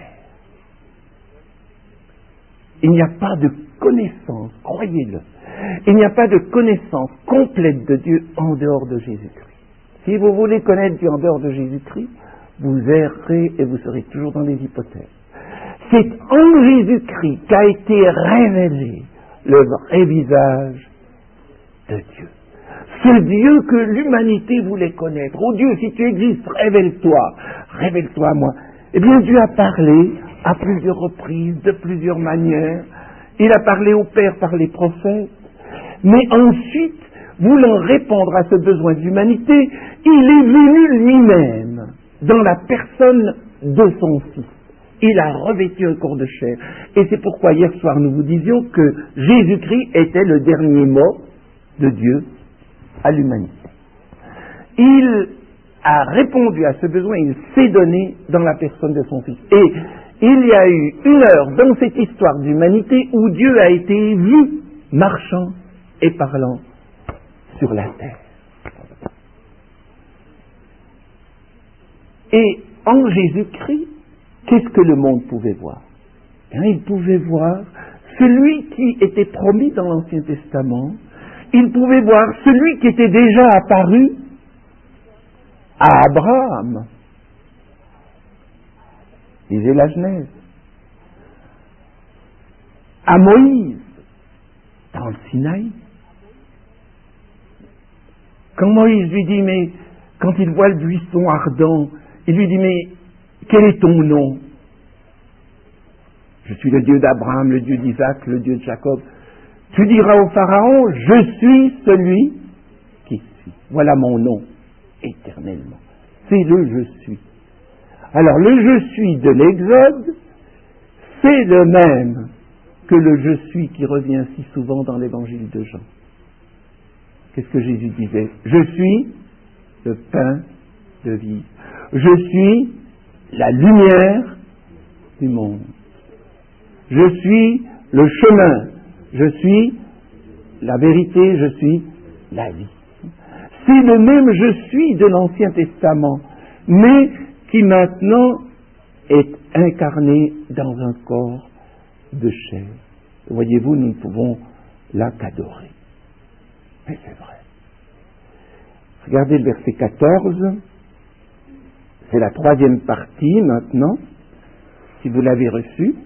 Il n'y a pas de connaissance, croyez-le, il n'y a pas de connaissance complète de Dieu en dehors de Jésus-Christ. Si vous voulez connaître Dieu en dehors de Jésus-Christ, vous errez et vous serez toujours dans les hypothèses. C'est en Jésus-Christ qu'a été révélé le vrai visage de Dieu. Ce Dieu que l'humanité voulait connaître. Oh Dieu, si tu existes, révèle-toi. Révèle-toi à moi. Eh bien, Dieu a parlé à plusieurs reprises, de plusieurs manières. Il a parlé au Père par les prophètes. Mais ensuite, voulant répondre à ce besoin de l'humanité, il est venu lui-même dans la personne de son Fils. Il a revêtu un corps de chair. Et c'est pourquoi hier soir nous vous disions que Jésus-Christ était le dernier mot de Dieu à l'humanité. Il a répondu à ce besoin, il s'est donné dans la personne de son Fils. Et il y a eu une heure dans cette histoire d'humanité où Dieu a été vu marchant et parlant sur la terre. Et en Jésus-Christ, qu'est-ce que le monde pouvait voir? Bien, il pouvait voir celui qui était promis dans l'Ancien Testament. Il pouvait voir celui qui était déjà apparu à Abraham. Lisez la Genèse. À Moïse, dans le Sinaï. Quand Moïse lui dit, mais quand il voit le buisson ardent, il lui dit, mais quel est ton nom? Je suis le Dieu d'Abraham, le Dieu d'Isaac, le Dieu de Jacob. Tu diras au Pharaon, je suis celui qui suis. Voilà mon nom, éternellement. C'est le je suis. Alors le je suis de l'Exode, c'est le même que le je suis qui revient si souvent dans l'évangile de Jean. Qu'est-ce que Jésus disait? Je suis le pain de vie. Je suis la lumière du monde. Je suis le chemin. Je suis la vérité. Je suis la vie. C'est le même je suis de l'Ancien Testament, mais qui maintenant est incarné dans un corps de chair. Voyez-vous, nous ne pouvons là qu'adorer. Mais c'est vrai. Regardez le verset quatorze. C'est la troisième partie maintenant, si vous l'avez reçue.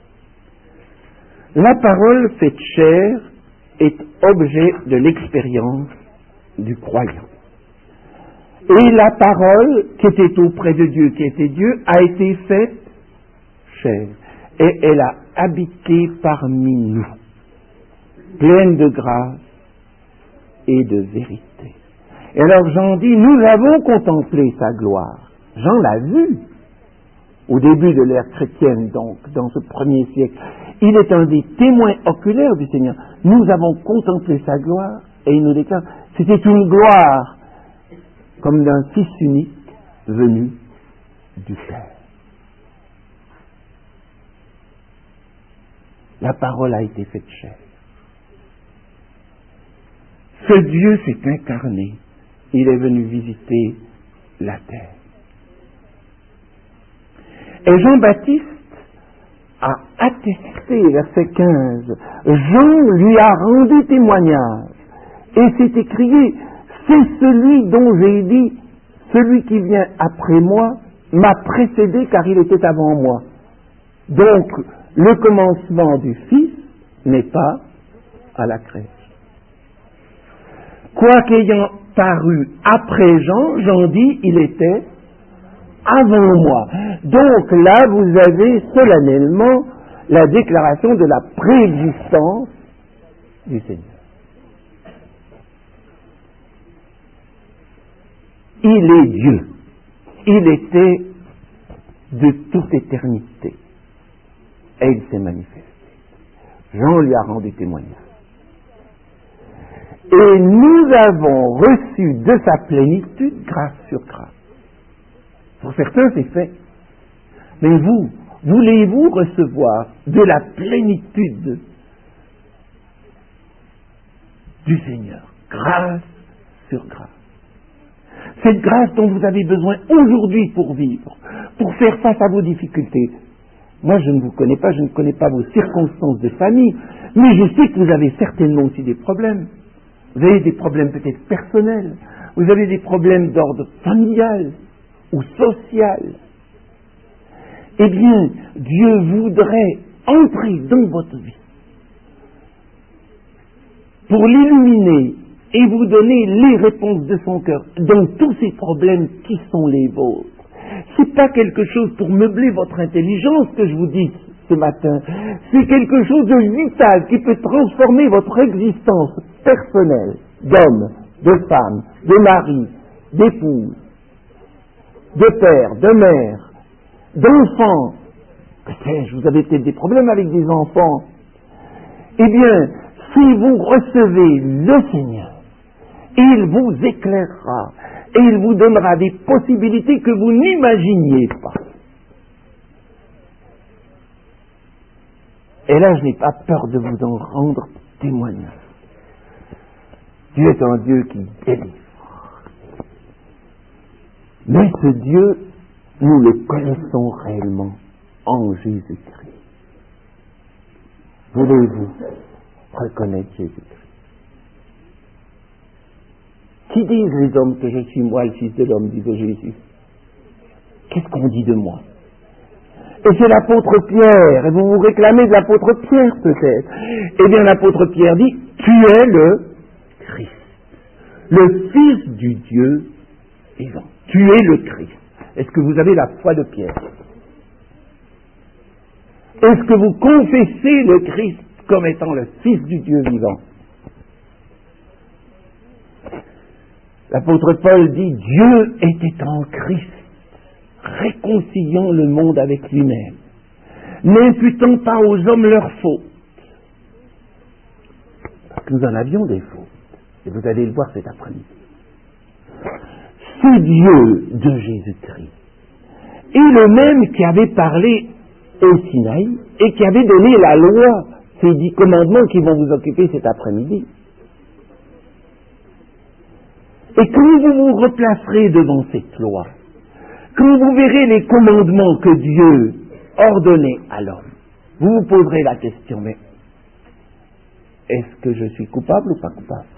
La parole faite chair est objet de l'expérience du croyant. Et la parole qui était auprès de Dieu, qui était Dieu, a été faite chair. Et elle a habité parmi nous, pleine de grâce et de vérité. Et alors Jean dit, nous avons contemplé sa gloire. Jean l'a vu au début de l'ère chrétienne, donc, dans ce premier siècle. Il est un des témoins oculaires du Seigneur. Nous avons contemplé sa gloire, et il nous déclare, c'était une gloire comme d'un Fils unique venu du Père. La parole a été faite chair. Ce Dieu s'est incarné. Il est venu visiter la terre. Et Jean-Baptiste a attesté, verset quinze, Jean lui a rendu témoignage et s'est écrié, c'est celui dont j'ai dit, celui qui vient après moi m'a précédé car il était avant moi. Donc, le commencement du Fils n'est pas à la crèche. Quoiqu'ayant paru après Jean, Jean dit, il était avant moi. Donc là, vous avez solennellement la déclaration de la préexistence du Seigneur. Il est Dieu. Il était de toute éternité. Et il s'est manifesté. Jean lui a rendu témoignage. Et nous avons reçu de sa plénitude grâce sur grâce. Pour certains, c'est fait. Mais vous, voulez-vous recevoir de la plénitude du Seigneur? Grâce sur grâce. Cette grâce dont vous avez besoin aujourd'hui pour vivre, pour faire face à vos difficultés. Moi, je ne vous connais pas, je ne connais pas vos circonstances de famille, mais je sais que vous avez certainement aussi des problèmes. Vous avez des problèmes peut-être personnels, vous avez des problèmes d'ordre familial ou social. Eh bien, Dieu voudrait entrer dans votre vie pour l'illuminer et vous donner les réponses de son cœur dans tous ces problèmes qui sont les vôtres. C'est pas quelque chose pour meubler votre intelligence que je vous dis ce matin. C'est quelque chose de vital qui peut transformer votre existence personnelle d'homme, de femme, de mari, d'épouse, de père, de mère, d'enfant. Que sais-je, vous avez peut-être des problèmes avec des enfants. Eh bien, si vous recevez le Seigneur, il vous éclairera et il vous donnera des possibilités que vous n'imaginiez pas. Et là, je n'ai pas peur de vous en rendre témoignage. Dieu est un Dieu qui délivre. Mais ce Dieu, nous le connaissons réellement en Jésus-Christ. Voulez-vous reconnaître Jésus-Christ? Qui disent les hommes que je suis moi, le Fils de l'homme, disait Jésus? Qu'est-ce qu'on dit de moi? Et c'est l'apôtre Pierre, et vous vous réclamez de l'apôtre Pierre peut-être. Eh bien l'apôtre Pierre dit, tu es le Christ, le Fils du Dieu vivant. Tu es le Christ. Est-ce que vous avez la foi de Pierre? Est-ce que vous confessez le Christ comme étant le Fils du Dieu vivant? L'apôtre Paul dit, Dieu était en Christ, réconciliant le monde avec lui-même, n'imputant pas aux hommes leurs fautes. Parce que nous en avions des fautes, et vous allez le voir cet après-midi. Ce Dieu de Jésus-Christ est le même qui avait parlé au Sinaï et qui avait donné la loi, ces dix commandements qui vont vous occuper cet après-midi. Et quand vous vous replacerez devant cette loi, quand vous verrez les commandements que Dieu ordonnait à l'homme, vous vous poserez la question, mais est-ce que je suis coupable ou pas coupable?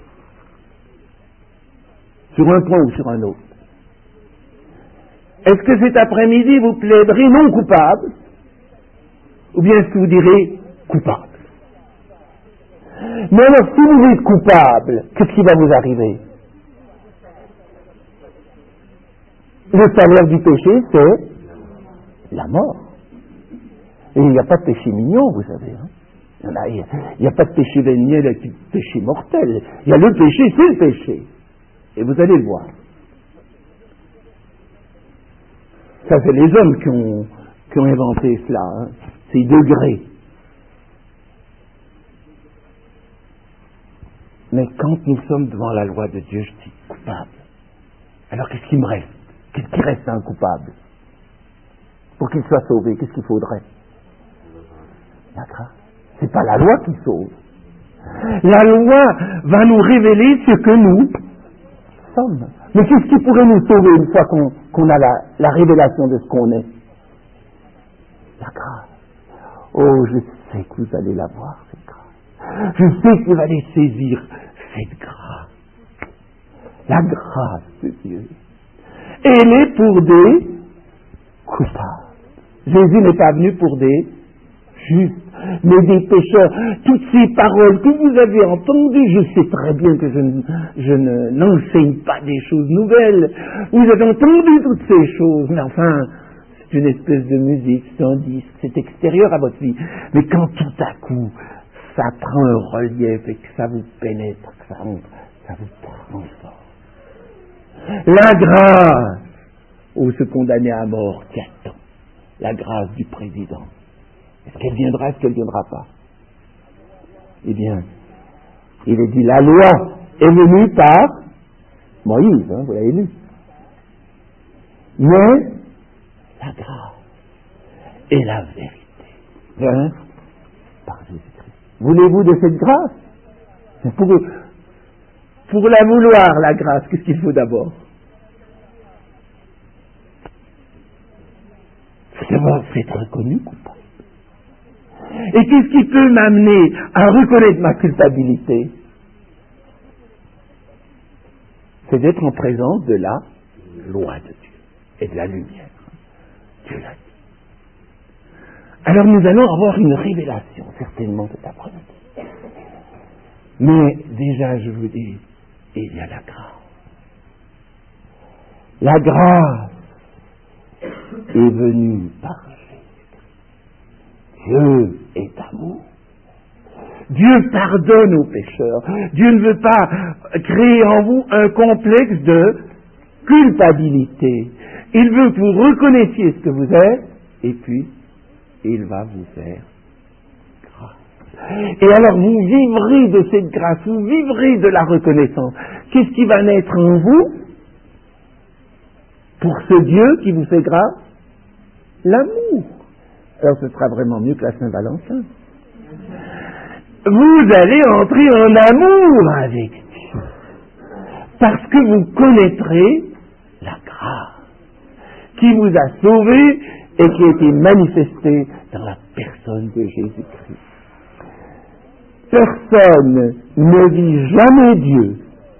Sur un point ou sur un autre. Est-ce que cet après-midi vous plaiderez non coupable, ou bien est-ce que vous direz coupable? Mais alors, si vous êtes coupable, qu'est-ce qui va vous arriver? Le salaire du péché, c'est la mort. Et il n'y a pas de péché mignon, vous savez. Hein? Il n'y a, a pas de péché véniel et de péché mortel. Il y a le péché, c'est le péché. Et vous allez le voir. Ça, c'est les hommes qui ont, qui ont inventé cela, hein, ces degrés. Mais quand nous sommes devant la loi de Dieu, je dis coupable. Alors qu'est-ce qui me reste? Qu'est-ce qui reste à un coupable? Pour qu'il soit sauvé, qu'est-ce qu'il faudrait? La grâce. C'est pas la loi qui sauve. La loi va nous révéler ce que nous sommes. Mais qu'est-ce qui pourrait nous sauver une fois qu'on, qu'on a la, la révélation de ce qu'on est? La grâce. Oh, je sais que vous allez la voir, cette grâce. Je sais que vous allez saisir cette grâce. La grâce de Dieu. Elle est pour des coupables. Jésus n'est pas venu pour des justes, mais des pécheurs. Toutes ces paroles que vous avez entendues, je sais très bien que je, ne, je ne, n'enseigne pas des choses nouvelles. Vous avez entendu toutes ces choses, mais enfin, c'est une espèce de musique, c'est un disque, c'est extérieur à votre vie. Mais quand tout à coup, ça prend un relief et que ça vous pénètre, que ça, ça vous transforme. La grâce, ou se condamner à mort, qui attend la grâce du président. Est-ce qu'elle viendra, est-ce qu'elle ne viendra pas? Eh bien, il est dit, la loi est venue par Moïse, hein, vous l'avez lu. Mais la grâce et la vérité vient par Jésus-Christ. Voulez-vous de cette grâce? Pour, pour la vouloir, la grâce, qu'est-ce qu'il faut d'abord? Il faut d'abord être reconnu coupable. Et qu'est-ce qui peut m'amener à reconnaître ma culpabilité? C'est d'être en présence de la loi de Dieu et de la lumière. Dieu l'a dit. Alors nous allons avoir une révélation, certainement cet après-midi. Mais déjà, je vous dis, il y a la grâce. La grâce est venue par Jésus. Dieu est amour. Dieu pardonne aux pécheurs. Dieu ne veut pas créer en vous un complexe de culpabilité. Il veut que vous reconnaissiez ce que vous êtes, et puis il va vous faire grâce. Et alors vous vivrez de cette grâce, vous vivrez de la reconnaissance. Qu'est-ce qui va naître en vous pour ce Dieu qui vous fait grâce? L'amour. Alors ce sera vraiment mieux que la Saint-Valentin. Vous allez entrer en amour avec Dieu. Parce que vous connaîtrez la grâce qui vous a sauvé et qui a été manifestée dans la personne de Jésus-Christ. Personne ne vit jamais Dieu.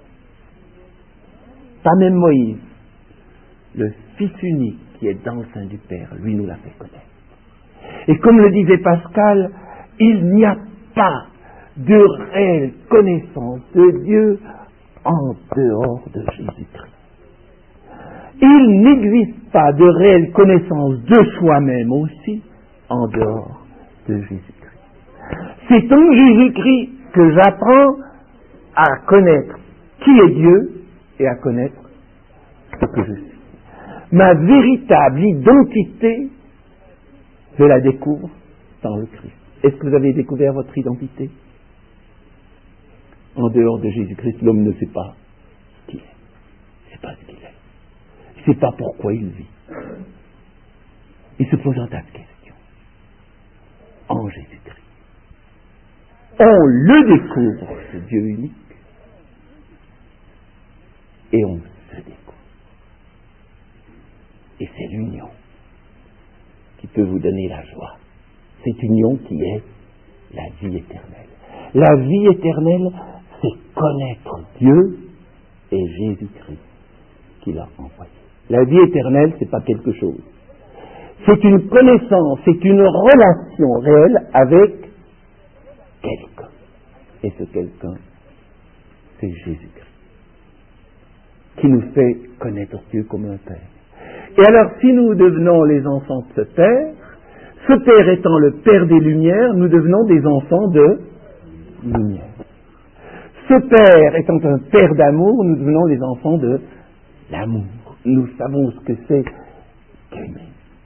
Pas même Moïse. Le Fils unique qui est dans le sein du Père, lui nous l'a fait connaître. Et comme le disait Pascal, il n'y a pas de réelle connaissance de Dieu en dehors de Jésus-Christ. Il n'existe pas de réelle connaissance de soi-même aussi en dehors de Jésus-Christ. C'est en Jésus-Christ que j'apprends à connaître qui est Dieu et à connaître ce que je suis. Ma véritable identité, je la découvre dans le Christ. Est-ce que vous avez découvert votre identité? En dehors de Jésus-Christ, l'homme ne sait pas qui il est. Il ne sait pas ce qu'il est. Il ne sait pas pourquoi il vit. Il se pose un tas de questions. En Jésus-Christ, on le découvre, ce Dieu unique, et on se découvre. Et c'est l'union qui peut vous donner la joie. Cette union qui est la vie éternelle. La vie éternelle, c'est connaître Dieu et Jésus-Christ qui l'a envoyé. La vie éternelle, c'est pas quelque chose. C'est une connaissance, c'est une relation réelle avec quelqu'un. Et ce quelqu'un, c'est Jésus-Christ, qui nous fait connaître Dieu comme un Père. Et alors, si nous devenons les enfants de ce Père, ce Père étant le Père des Lumières, nous devenons des enfants de lumière. Ce Père étant un Père d'amour, nous devenons des enfants de l'amour. Nous savons ce que c'est qu'aimer.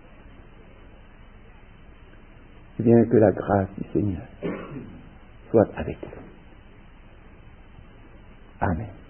Eh bien, que la grâce du Seigneur soit avec nous. Amen.